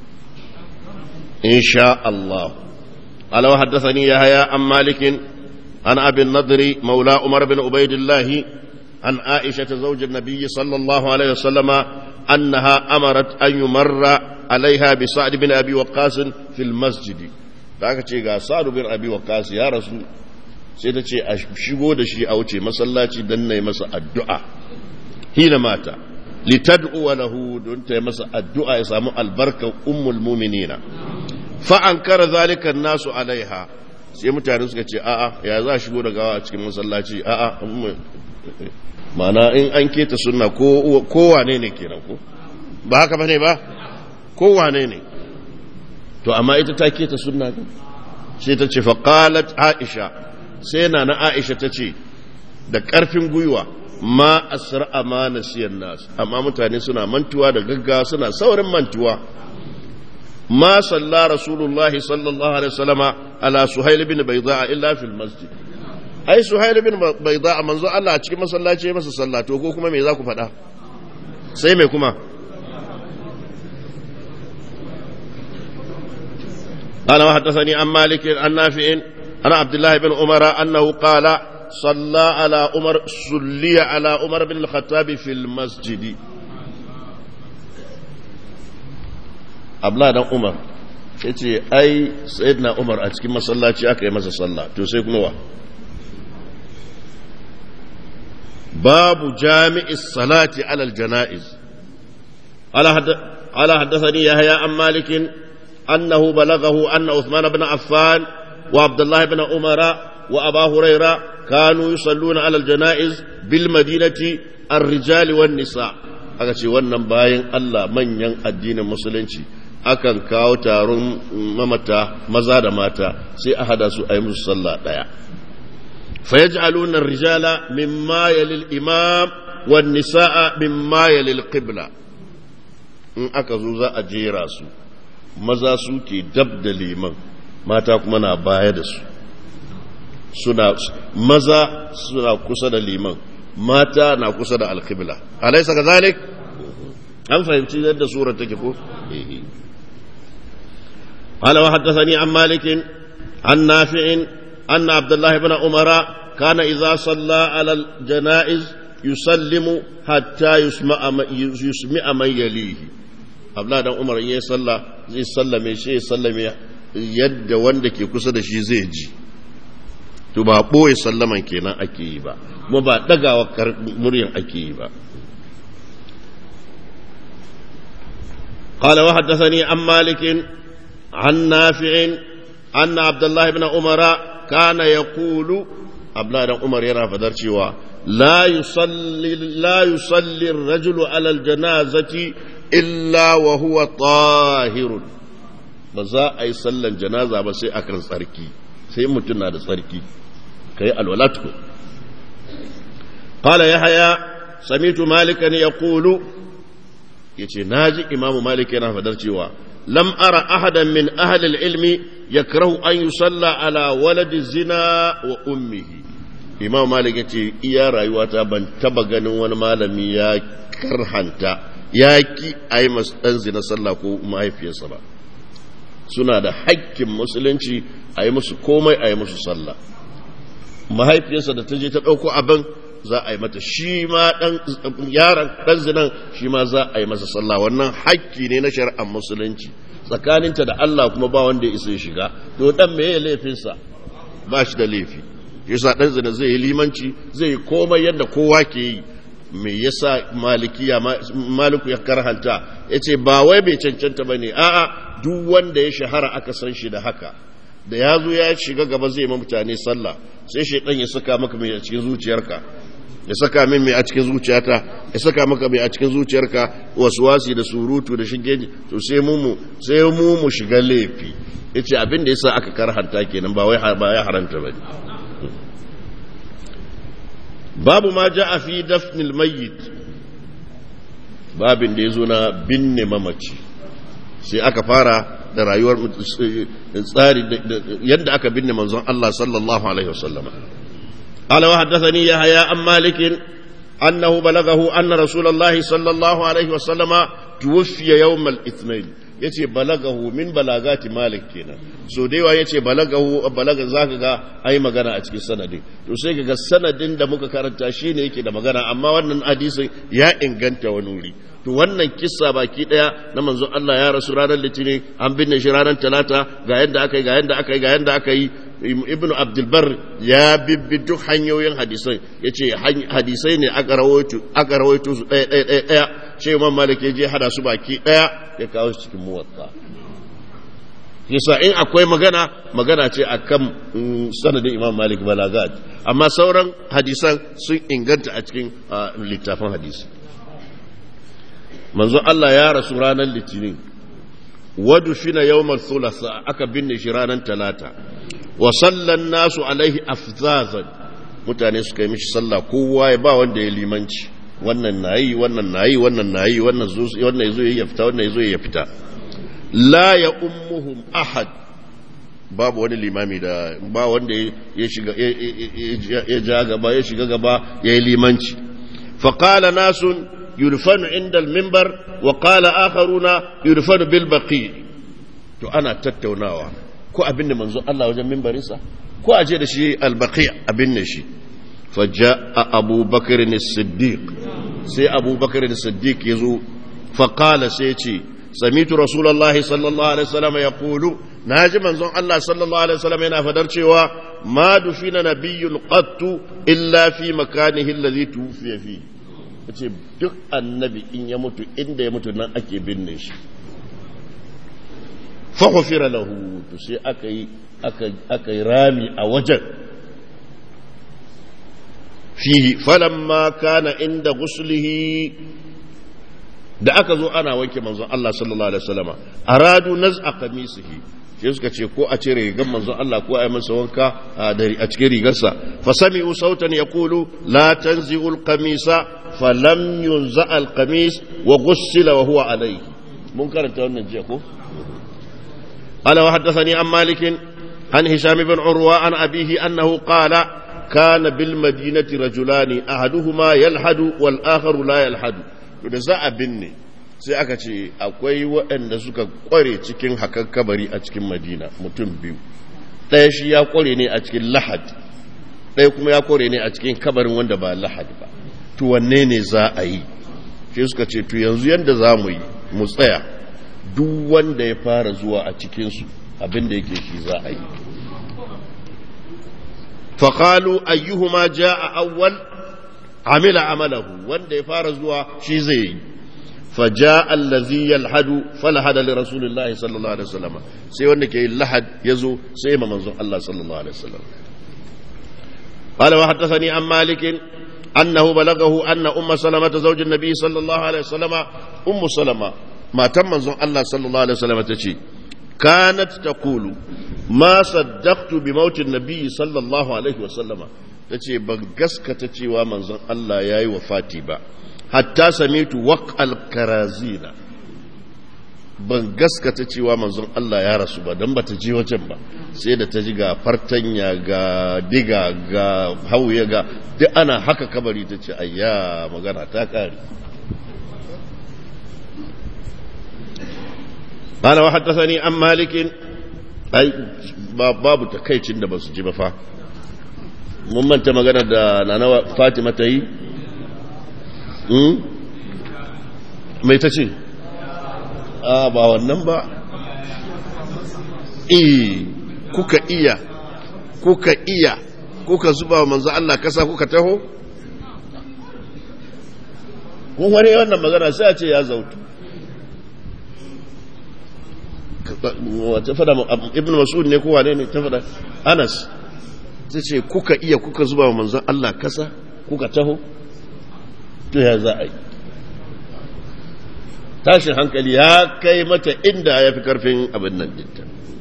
insha Allah. ala wa haddathani yahya an malikin عن أبي النضر مولى عمر بن عبيد الله عن عائشة زوج النبي صلى الله عليه وسلم أنها أمرت أن يمر عليها بسعد بن أبي وقاص في المسجد. ذاك شيء سعد بن أبي وقاص يا رسول سيدة شيء أشبه دشي أو شيء مسلاتي دنيا مسا الدعاء حين مات لتدعو له دنت مسا الدعاء يسمى البركة أم المؤمنين فأنكر ذلك الناس عليها. sai mutane suka ce a'a ya za a shigo da gawa a cikin masallaci a'a mana in an keta sunna kowane ne kenan ko ba haka bane ba kowane ne to amma ita ta keta sunna ne sai ta ce faqalat aisha sai na na aisha ta ce da karfin gwiwa ma asra amana siyan nas amma mutane suna mantuwa da gaggawa suna saurin mantuwa ma salla rasulullahi sallallahu alaihi wasallama ala suhail bin bayda illa fil masjid ai suhail bin bayda manzo Allah a cikin masallaci masa sallato ko kuma me za ku faɗa sai me kuma قال وحدثني عن مالك عن نافع عن عبد الله بن عمر أنه قال صلى على عمر صلي على عمر بن الخطاب في المسجد abla dan umar yace ai sayyidina umar a cikin masallaci aka yi masa sallah to sai kuma wa babu jami'is salati ala aljanaiz ala ala hadathani yahya an malik annahu balaghahu anna uthman ibn affan wa abdullah ibn umara wa aba huraira kanu yusalluna ala aljanaiz bil madinati ar-rijal wan nisa aka ce wannan bayan Allah manyan addinin musulunci akan kawo taron mamata maza da mata sai a hada su a yi musu sallah daya fa yaj'aluna ar-rijala mimma yalil imam wan nisaa mimma yalil qibla in aka zo za a jera su maza su ke dab da liman mata kuma na baya da su suna maza suna kusa da liman mata na kusa da al-qibla alaysa kadhalik an fahimci yadda sura take ko eh قال وحدثني عن مالك عن نافع أن عبد الله بن عمر كان إذا صلى على الجنائز يسلم حتى يسمع يسمع من يليه عبد الله بن عمر يصلى زي سلم شيء سلم يد وندك يكسد شيء زي جي to ba boye sallaman kenan ake yi ba kuma ba dagawa muryan ake yi ba قال وحدثني عن مالك عن نافع أن عبد الله بن عمر كان يقول عبد الله بن عمر يرى فدرشوا لا يصلي لا يصلي الرجل على الجنازة إلا وهو طاهر بزا أي صلى الجنازة بس أكن صركي سي متنا ده صركي كي الولادكم قال يحيى سمعت مالكا يقول يتي ناجي إمام مالك يرى فدرشوا لم أرى أحدا من أهل العلم يكره أن يصلى على ولد الزنا وأمه إمام مالك يقول إيا رأيواتا بان تبغن ونمالم يا كرهنتا يا كي أي مستنزنا صلى كو ما هي في الصلاة سنة دا حق مسلنشي أي مسو كومي أي مسو صلى ما هي في الصلاة تجي تدوكو أبن za a yi mata shi ma dan yaron dan zinan shi ma za a yi masa sallah wannan hakki ne na shari'ar musulunci tsakaninta da Allah kuma ba wanda ya isa ya shiga to dan me ya laifin sa ba shi da laifi yasa dan zina zai yi limanci zai yi komai yadda kowa ke yi me yasa malikiya maliku ya karhanta yace ba wai bai cancanta bane a'a duk wanda ya shahara aka san shi da haka da yazo ya shiga gaba zai ma mutane sallah sai shedan ya saka maka mai a cikin zuciyarka ya saka min mai a cikin zuciyata ya saka maka mai a cikin zuciyarka waswasi da surutu da shigeji to sai mu mu sai mu mu shiga laifi yace abin da yasa aka karhanta kenan ba wai ba ya haranta bane babu ma jaa fi dafnil mayyit babin da yazo na binne mamaci sai aka fara da rayuwar tsari yadda aka binne manzon Allah sallallahu alaihi wasallam قال وحدثني يحيى عن مالك أنه بلغه أن رسول الله صلى الله عليه وسلم توفي يوم الاثنين yace balagahu min balagati malik kenan so daiwa yace balagahu balaga zaka ga ai magana a cikin sanadin to sai kaga sanadin da muka karanta shine yake da magana amma wannan hadisin ya inganta wani wuri to wannan kissa baki daya na manzon Allah ya rasu ranar litinin an binne shi ranar talata ga yanda aka yi ga yanda aka yi ga yanda aka yi ibnu abdul bar ya bibbi duk hanyoyin hadisai yace hadisai ne aka rawaito aka rawaito su daya daya daya sai imam malik ya je hada su baki daya ya kawo su cikin muwatta yasa in akwai magana magana ce akan sanadin imam malik balagat amma sauran hadisan sun inganta a cikin littafin hadisi manzo Allah ya rasu ranar litinin ودفن يوم الثلاثاء أكبن شرانا ثلاثة وصلى الناس عليه أفذاذا mutane suka yi mishi sallah kowa ya ba wanda ya limanci wannan nayi wannan nayi wannan nayi wannan wannan yazo ya fita wannan yazo ya fita la ya ummuhum ahad babu wani limami da ba wanda ya shiga ya ja gaba ya shiga gaba ya yi limanci fa qala nasun yurfanu inda al-minbar wa qala akharuna yurfanu bil baqi to ana tattaunawa ko abin da manzo Allah wajen minbarinsa ko aje da shi al-baqi abin ne shi fa jaa Abu Bakr as-Siddiq sai Abu Bakr as-Siddiq yazo fa qala sai ce sami'tu Rasulullahi sallallahu alaihi wasallam yaqulu naji manzon Allah sallallahu alaihi wasallam yana fadar cewa ma dufina nabiyyun qattu illa fi makanihi alladhi tufiya fi yace duk annabi in ya mutu inda ya mutu nan ake binne shi fa ghufira lahu to sai aka yi aka aka yi rami a wajen fihi falamma kana inda ghuslihi da aka zo ana wanke manzon Allah sallallahu alaihi wasallama aradu naz'a qamisihi sai suka ce ko a cire rigar manzon Allah ko a yi masa wanka a cikin rigarsa fa sami'u sautan yaqulu la tanzi'u al-qamisa falam yunza al-qamis wa ghussila wa huwa alayhi mun karanta wannan jiya ko ala wa haddathani an malik an hisham ibn urwa an abihi annahu qala kana bil madinati rajulani ahaduhuma yalhadu wal akharu la yalhadu da za a binne sai aka ce akwai waɗanda suka kware cikin hakan kabari a cikin madina mutum biyu ɗaya shi ya kware ne a cikin lahad ɗaya kuma ya kware ne a cikin kabarin wanda ba lahad ba to wanne ne za a yi sai suka ce to yanzu yanda za mu yi mu tsaya duk wanda ya fara zuwa a cikinsu abinda yake shi za a yi faƙalu ayyuhuma ja'a awwal amila amalahu wanda ya fara zuwa shi zai yi faja allazi yalhadu falahada li rasulillahi sallallahu alaihi wasallam sai wanda ke lahad yazo sai ma manzon Allah sallallahu alaihi wasallam qala wa hadathani an malik annahu balagahu anna umma salama zawj an-nabi sallallahu alaihi wasallam ummu salama matan manzon Allah sallallahu alaihi wasallam tace kanat taqulu ma saddaqtu bi mauti an-nabi sallallahu alaihi wasallam ta ce ban gaskata cewa manzon Allah ya yi wafati ba hatta samitu waqal karazina ban gaskata cewa manzon Allah ya rasu ba don ba ta je wajen ba sai da ta ji ga fartanya ga diga ga hauye ga duk ana haka kabari ta ce ayya magana ta kare قال وحدثني عن مالك أي babu takaicin da basu ji ba fa mun manta magana da nana Fatima ta yi hmm mai ta ce a ba wannan ba eh kuka iya kuka iya kuka zuba wa manzo Allah kasa kuka taho kun wani wannan magana sai a ce ya zautu wata fada ibn Mas'ud ne ko wane ne ta fada Anas ta ce kuka iya kuka zuba wa manzon Allah kasa kuka taho to ya za a yi tashin hankali ya kai mata inda ya fi karfin abin nan dinta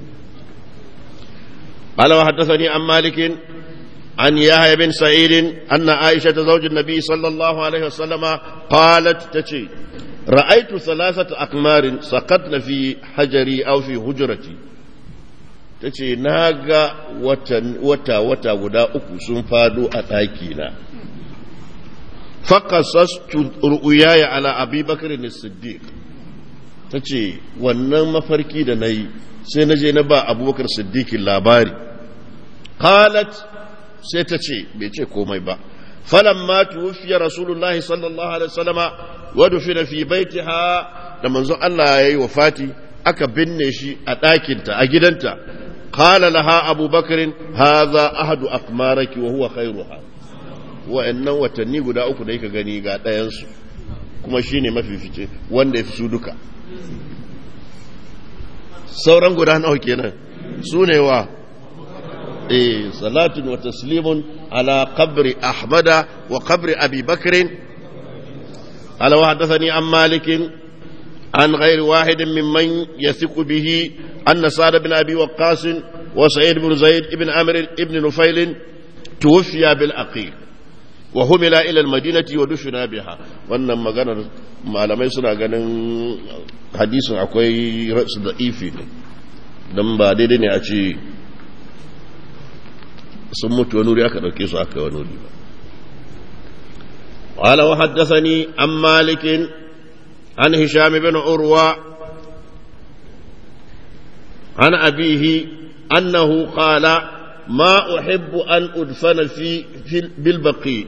alawa haddathani an malikin an yahya bin sa'id anna aisha zawjin nabi sallallahu alaihi wasallama qalat tace ra'aytu thalathata aqmarin saqatna fi hajari aw fi hujrati ta ce na ga wata-wata guda uku sun fado a ɗakina faƙasastu ru'uyaya ala abubakar ne siddiq ta ce wannan mafarki da na yi sai na je na ba abubakar siddiqin labari qalat sai ta ce bai ce komai ba falamma tuwfiya rasulullahi sallallahu alaihi wasallama wa dufina fi baitiha da manzon Allah yayi wafati aka binne shi a ɗakinta a gidanta قال لها أبو بكر هذا أحد أقمارك وهو خيرها وإنه وتني قد أكو ديك غني قد ينسو كما شيني ما في فيتي وان دي في سودك سوران قد أنه كينا سوني وا إيه صلاة وتسليم على قبر أحمد وقبر أبي بكر على وحدثني عن مالك عن غير واحد ممن يثق به أن سعد بن أبي وقاص وسعيد بن زيد بن عمرو بن نفيل توفي بالعقيق وحمل إلى المدينة ودفن بها. wannan maganar malamai suna ganin hadisin akwai rasu da ifi ne don ba daidai ne a ce sun mutu wani wuri aka ɗauke su aka wani wuri ba. قال وحدثني عن مالك عن هشام بن عروة عن أبيه أنه قال ما أحب أن أدفن في, في بالبقيع.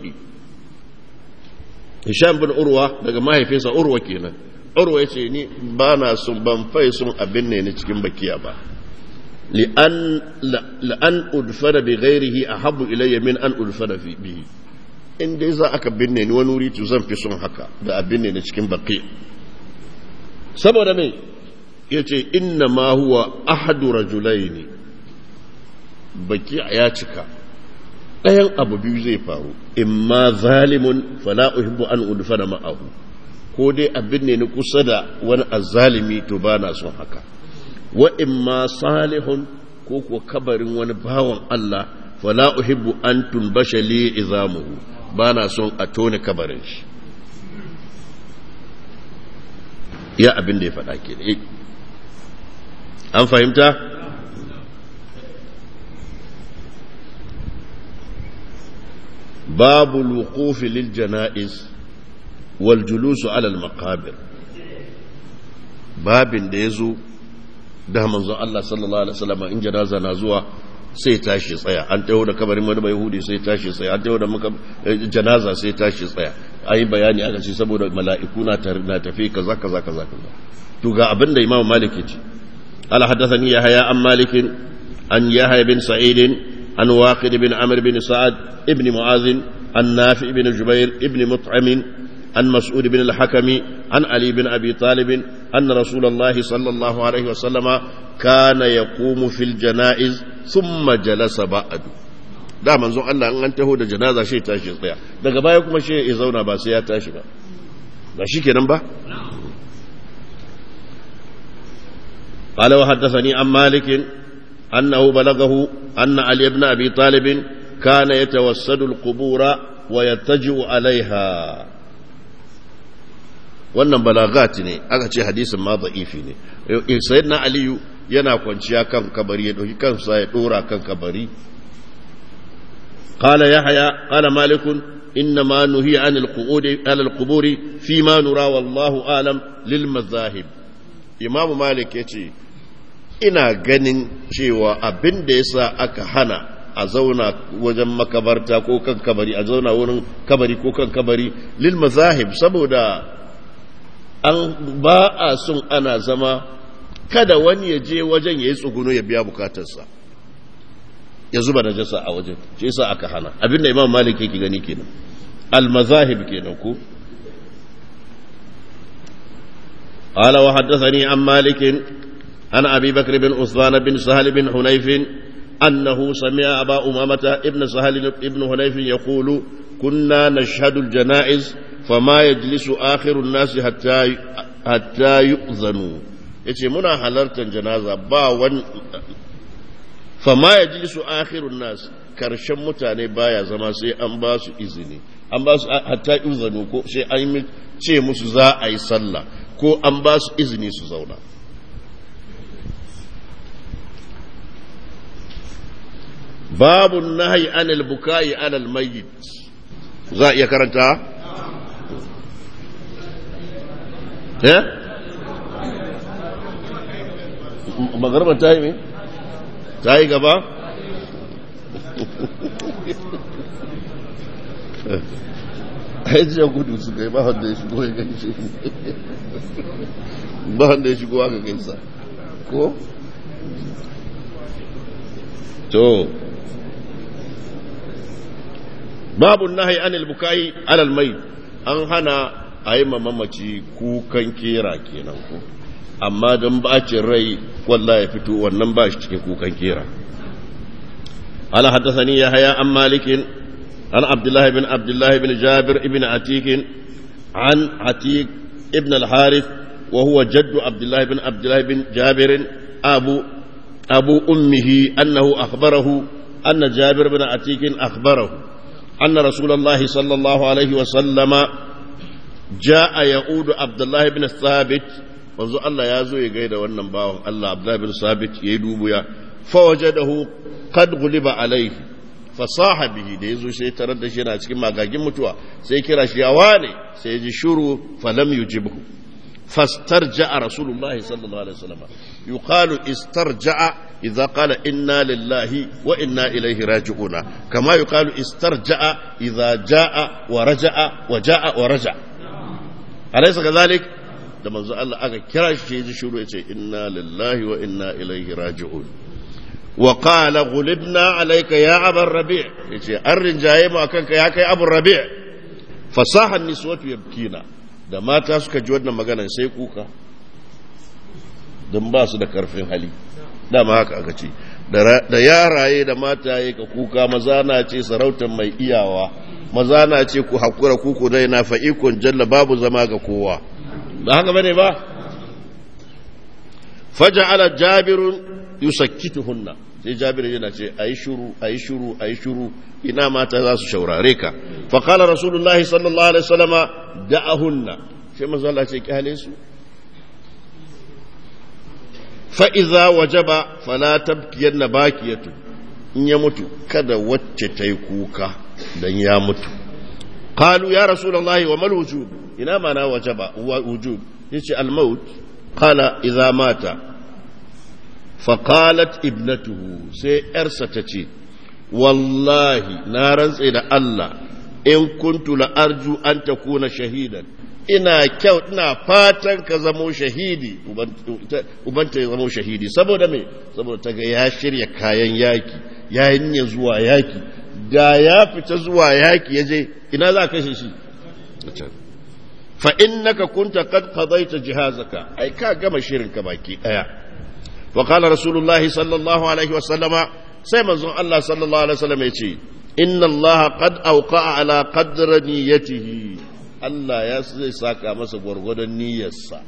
هشام بن عروة daga mahaifinsa Urwa kenan. Urwa yace ni bana sun ban fai sun abin ne cikin bakiya ba. لأن لأن أدفن بغيره أحب إلي من أن أدفن في به. in dai za aka binne ni wani wuri to zan fi son haka da a binne ni cikin baki. Saboda me yace inna ma huwa ahadu rajulaini, baki ya cika ɗayan abu biyu zai faru, imma zalimun fala uhibbu an udfana ma'ahu, ko dai a binne ni kusa da wani azzalimi to ba na son haka, wa imma salihun ko kuwa kabarin wani bawan Allah fala uhibbu an tunbasha li izamuhu, ba na son a tone kabarin shi. Ya abin da ya faɗa ke ne. An fahimta? Babu luqufi lil janaiz wal julusu ala al maqabir. Babin da yazo da manzon Allah sallallahu alaihi wasallam in janaza na zuwa sai tashi tsaya, an taho da kabarin wani bai yahudi sai tashi tsaya, an taho da janaza sai tashi tsaya, ayi bayani aka ce saboda mala'iku na tafi kaza kaza kaza kaza. To ga abin da Imam Malik ya ce, ala haddathani Yahya an Malik an Yahya bin Sa'id an Waqid bin Amr bin Sa'ad ibn Mu'adh an Nafi' bin Jubair ibn Mut'im an Mas'ud bin al-Hakami an Ali bin Abi Talib anna Rasulullah sallallahu alaihi wasallama kana yaqumu fil janaiz thumma jalasa ba'du. Da manzon Allah in an taho da janaza shi tashi tsaya, daga baya kuma shi ya zauna ba sai ya tashi ba, ba shikenan ba. قال وحدثني عن مالك أنه بلغه أن علي بن أبي طالب كان يتوسد القبور ويتجئ عليها. wannan balagati ne, aka ce hadisin ma da'ifi ne. Sayyidina Aliyu yana kwanciya kan kabari, ya dauki kansa ya dora kan kabari. Qala Yahya qala Malik inna ma nuhi an al-qu'udi ala al-quburi fi ma nura wallahu alam lil mazahib. Imam Malik yace ina ganin cewa abin da yasa aka hana a zauna wajen makabarta ko kan kabari, a zauna wurin kabari ko kan kabari lil mazahib, saboda an ba a sun ana zama kada wani ya je wajen ya yi tsuguno ya biya bukatarsa ya zuba najasa a wajen, shi yasa aka hana. Abin da Imam Malik yake gani kenan, al mazahib kenan ko. قال وحدثني عن مالك عن أبي بكر بن عثمان بن سهل بن حنيف أنه سمع أبا أمامة ابن سهل بن حنيف يقول كنا نشهد الجنائز فما يجلس آخر الناس حتى حتى يؤذنوا. yace muna halartar janaza ba wani fama yajlisu akhirun nas, karshen mutane baya zama sai an ba su izini, an ba su hatta uzanu ko sai an ce musu za a yi sallah ko an ba su izini su zauna. babu nahyi anil bukai alal mayyit. Za iya karanta eh magarban tayi me tayi gaba hajiya gudu su kai ba wanda ya shigo ya gaishe ba wanda ya shigo aka gaisa ko to. babu nahyi anil bukai alal mayt, an hana a yi mamaci kukan kera kenan ko, amma don bacin rai wallahi ya fito wannan ba shi cikin kukan kera. ala haddathani yahya an malikin an abdullah ibn abdullah ibn jabir ibn atik an atik ibn al-harith وهو جد عبد الله بن عبد الله بن جابر أبو أبو أمه أنه أخبره أن جابر بن عتيك أخبره أن رسول الله صلى الله عليه وسلم جاء يعود عبد الله بن الثابت wanzu Allah ya zo ya gaida wannan bawan Allah Abdullah bin Sabit ya yi dubuya fawajadahu qad ghuliba alayhi fasaha bihi da yazo sai tarar da shi yana cikin magagin mutuwa sai kira shi ya wane sai ya ji shuru falam yujibhu fastarja'a rasulullahi sallallahu alaihi wasallam yuqalu istarja'a idza qala inna lillahi wa inna ilayhi raji'una kama yuqalu istarja'a idza ja'a wa raja'a wa ja'a wa raja'a alaysa kadhalik da manzo Allah aka kira shi ji shuru yace inna lillahi wa inna ilaihi raji'un wa qala ghulibna alayka ya abar rabi' yace an rinjaye mu akan ka ya kai abu rabi' fasahan niswatu yabkina da mata suka ji wannan magana sai kuka dan ba su da karfin hali dama haka aka ce da yaraye da mataye ka kuka maza na ce sarautar mai iyawa maza na ce ku hakura kuku dai na fa'ikun jalla babu zama ga kowa ba haka bane ba faja'ala jabirun yusakkituhunna sai jabir yana ce ayi shuru ayi shuru ayi shuru ina mata za su shaurare ka fa qala rasulullahi sallallahu alaihi wasallama da'ahunna sai manzo Allah ce kyale su fa idza wajaba fala tabkiyanna bakiyatu in ya mutu kada wacce tayi kuka dan ya mutu qalu ya rasulullahi wa mal wujub ina mana wajaba wujub yace al-maut qala idza mata fa qalat ibnatuhu sai yarsa tace wallahi na rantsa da Allah in kuntu la arju an takuna shahidan ina kyau ina fatan ka zamo shahidi ubanta ya zamo shahidi saboda me saboda taga ya shirya kayan yaki yayin ya zuwa yaki da ya fita zuwa yaki yaje ina za ka kashe shi fa innaka kunta qad qadayta jihazaka ai ka gama shirin ka baki daya wa qala rasulullah sallallahu alaihi wa sallama sai manzon Allah sallallahu alaihi wa sallam yace inna Allah qad awqa'a ala qadri niyyatihi Allah ya zai saka masa gwargwadon niyyarsa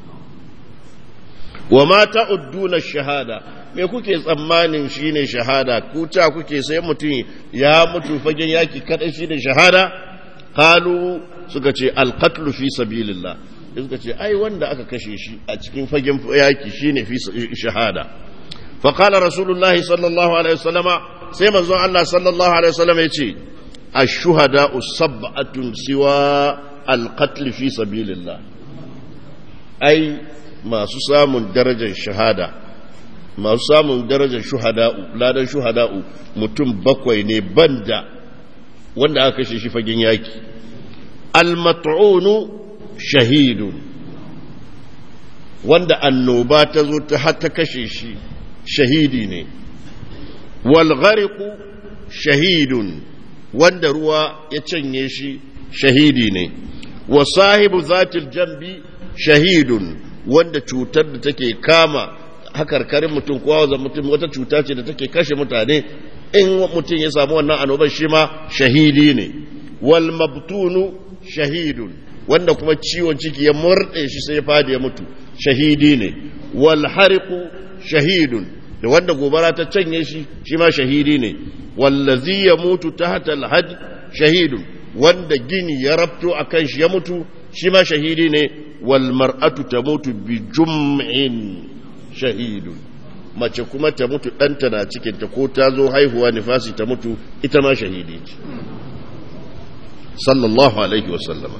wa ma ta'udduna shahada me kuke tsammanin shine shahada ku ta kuke sai mutum ya mutu fagen yaki kada shine shahada qalu suka ce alqatlu fi sabilillah suka ce ai wanda aka kashe shi a cikin fagen yaki shine fi shahada fa qala rasulullahi sallallahu alaihi wasallama sai manzon Allah sallallahu alaihi wasallama yace ash-shuhada'u sab'atun siwa alqatl fi sabilillah ai masu samun darajar shahada masu samun darajar shuhada'u ladan shuhada'u mutum bakwai ne banda wanda aka kashe shi fagen yaki al-mat'unu shahidun wanda annoba ta zo ta har ta kashe shi shahidi ne wal ghariqu shahidun wanda ruwa ya canye shi shahidi ne wa sahibu zatil jambi shahidun wanda cutar da take kama hakarkarin mutum kowa za mutum wata cuta ce da take kashe mutane in mutum ya samu wannan annobar shi ma shahidi ne wal mabtunu shahidun wanda kuma ciwon ciki ya murde shi sai ya fadi ya mutu shahidi ne wal hariqu shahidun da wanda gobara ta canye shi shi ma shahidi ne wallazi yamutu tahta al hajj shahidun wanda gini ya rabto akan shi ya mutu shi ma shahidi ne wal mar'atu tamutu bi jum'in shahidun mace kuma ta mutu ɗanta na cikinta ko ta zo haihuwa nifasi ta mutu ita ma shahidi ce sallallahu alaihi wasallama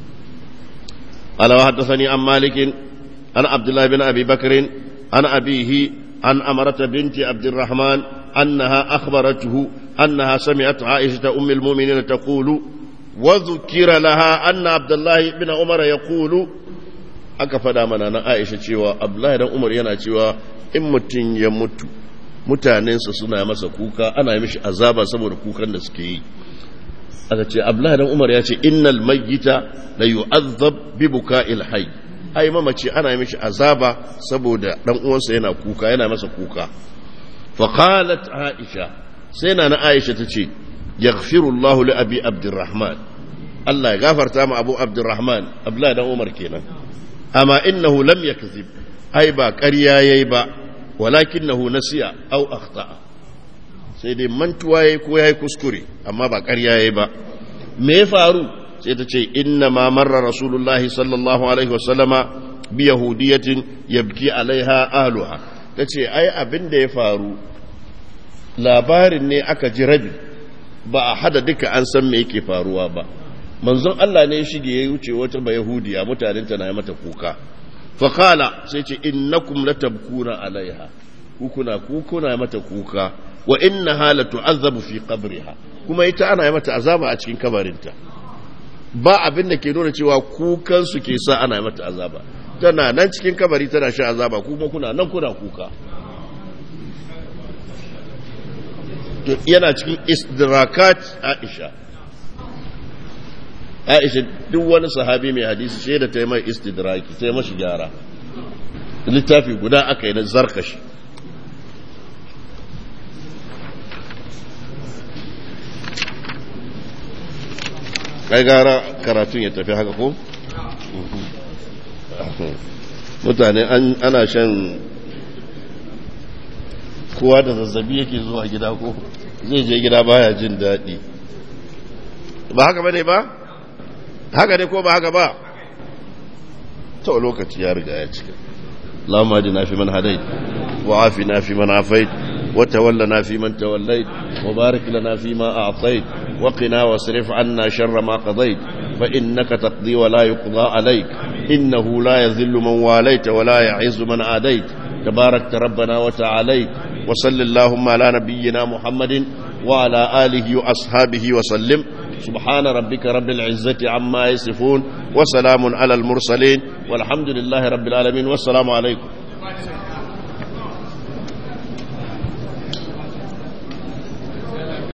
alawa haddasani an malikin an abdullahi bin abi bakarin an abihi an amarata binti abdurrahman annaha akhbaratuhu annaha sami'at aisha umm almu'minin taqulu wa dhukira laha anna abdullahi bin umar yaqulu aka fada mana na aisha cewa abdullahi dan umar yana cewa in mutum ya mutu mutanensa suna masa kuka ana yi mishi azaba saboda kukan da suke yi aka ce abdullahi dan umar ya ce innal mayyita la yu'azzab bi buka'il hayy ai mamaci ana yi mishi azaba saboda dan uwansa yana kuka yana masa kuka fa qalat aisha sai na na aisha tace yaghfiru Allahu li abi abdurrahman Allah ya gafarta ma abu abdurrahman abdullahi dan umar kenan amma innahu lam yakzib ai ba ƙarya yayi ba walakinahu nasiya aw akhta'a sai dai mantuwa yayi ko yayi kuskure amma ba ƙarya yayi ba me ya faru sai ta ce inna ma marra rasulullahi sallallahu alaihi wasallama bi yahudiyatin yabki alaiha ahluha tace ai abin da ya faru labarin ne aka ji rabi ba a hada duka an san me yake faruwa ba manzon Allah ne ya shige ya wuce wata ba yahudiya mutanen ta na mata kuka fa qala sai ce innakum latabkuna alaiha kukuna kukuna mata kuka wa innaha la tu'azzabu fi qabriha kuma ita ana mata azaba a cikin kabarinta ba abin da ke nuna cewa kukan su ke sa ana mata azaba tana nan cikin kabari tana sha azaba kuma kuna nan kuna kuka yana cikin istidrakat Aisha Aisha duk wani sahabi mai hadisi sai da ta yi mai istidraki sai mashi gyara littafi guda aka yi na zarkashi kai gara karatun ya tafi haka ko mutane ana shan kowa da zazzabi yake zuwa gida ko zai je gida baya jin daɗi ba haka bane ba haka ne ko ba haka ba to lokaci ya riga ya cika اللهم اهدنا فيمن هديت وعافنا فيمن عافيت وتولنا فيمن توليت وبارك لنا فيما أعطيت وقنا واصرف عنا شر ما قضيت فإنك تقضي ولا يقضى عليك إنه لا يذل من واليت ولا يعز من عاديت تباركت ربنا وتعاليت وصل اللهم على نبينا محمد وعلى آله وأصحابه وسلم سبحان ربك رب العزة عما يصفون وسلام على المرسلين والحمد لله رب العالمين والسلام عليكم